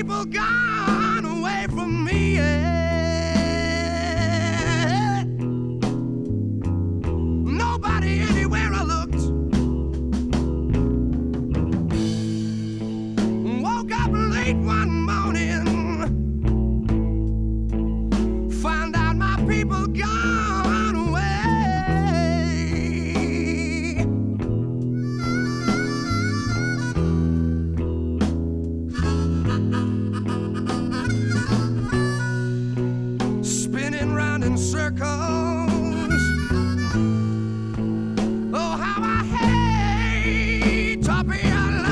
people gone away from me. Yeah. Nobody anywhere I looked. Woke up late one morning, found out my people gone away. Spinning round in circles. Oh, how I hate to be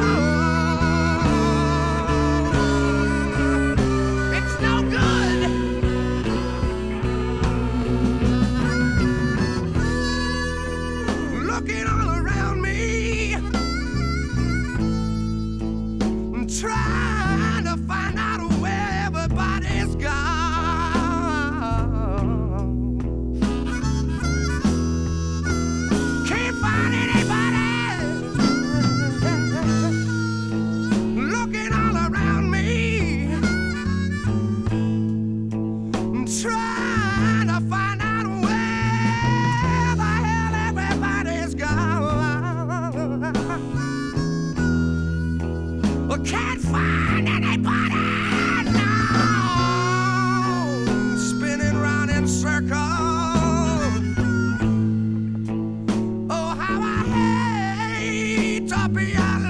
alone. It's no good. Looking all around me, trying to find out where everybody's gone. Can't find anybody. Looking all around me, trying to find out where the hell everybody's gone. Well, can't find anybody. No. Spinning round in circles. Oh, how I hate to be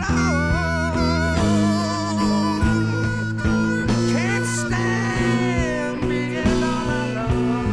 alone. Can't stand being all alone.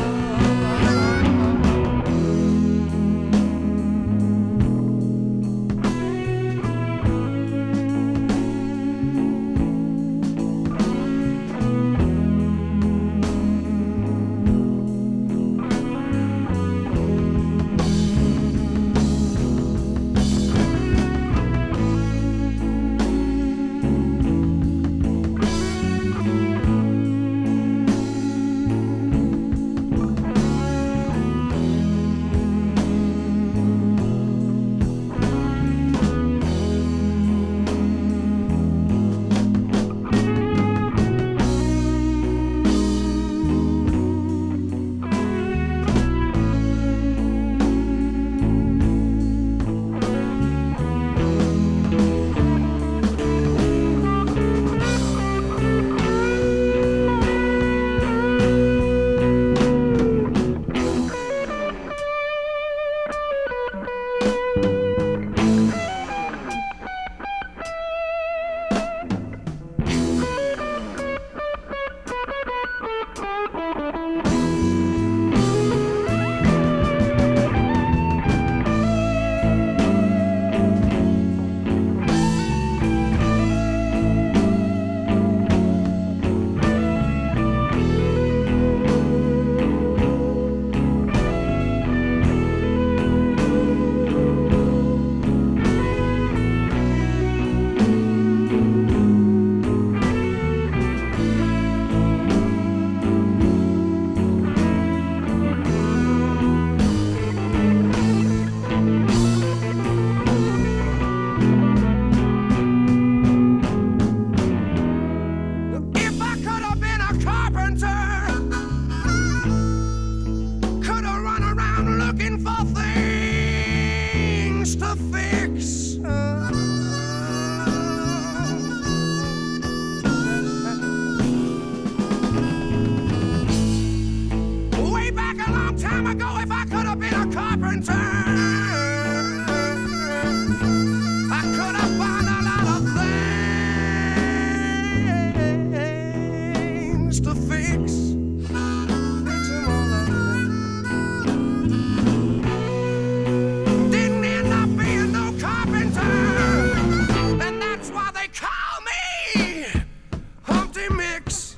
If I could have been a carpenter, could have run around looking for things to fix. Way back a long time ago, if I could have been a carpenter, I could have found a lot of things to fix. Didn't end up being no carpenter, and that's why they call me Humpty Mix.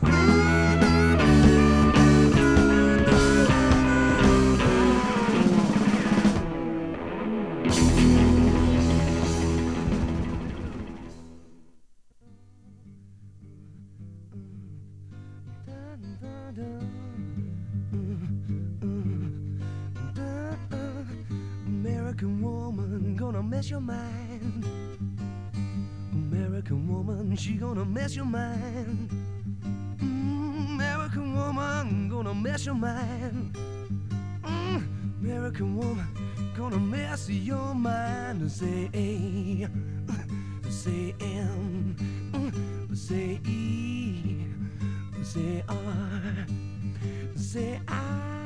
American woman, gonna mess your mind. American woman, she gonna mess your mind. American woman, gonna mess your mind. American woman, gonna mess your mind. Say A, say M, say E, say R, say I.